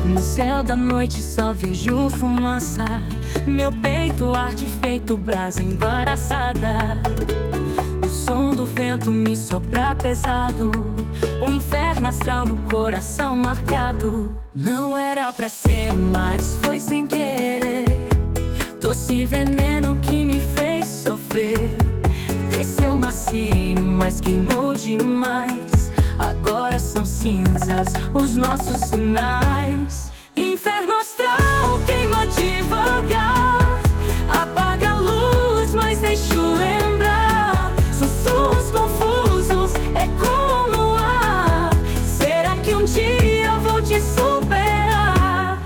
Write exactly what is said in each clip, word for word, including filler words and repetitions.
No céu da noite só vejo fumaça. Meu peito arde feito brasa embaraçada. O som do vento me sopra pesado. O inferno astral no coração marcado. Não era pra ser, mas foi sem querer. Doce veneno que me fez sofrer. Desceu macio, mas queimou demais. Agora são cinzas os nossos sinais. Inferno astral queima devagar. Apaga a luz, mas deixa eu lembrar. Sussurros confusos, ecoam no ar. Será que um dia eu vou te superar?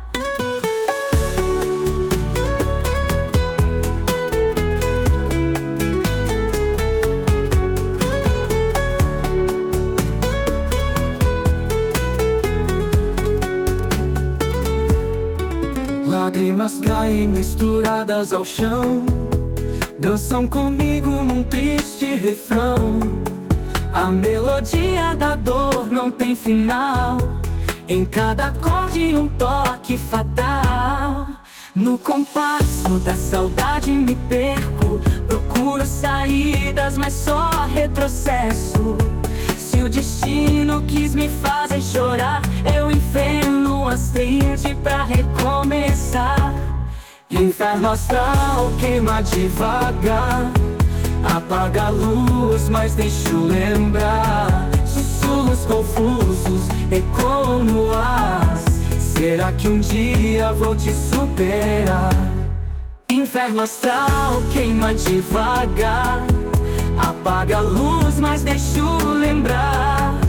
Lágrimas caem misturadas ao chão. Dançam comigo num triste refrão. A melodia da dor não tem final. Em cada acorde um toque fatal. No compasso da saudade me perco. Procuro saídas, mas só retrocesso. Se o destino quis me fazer chorar, eu enfreno as trilhas pra recomeçar. Inferno astral queima devagar. Apaga a luz, mas deixa eu lembrar. Sussurros confusos ecoam no ar. Será que um dia vou te superar? Inferno astral queima devagar. Apaga a luz, mas deixa eu lembrar.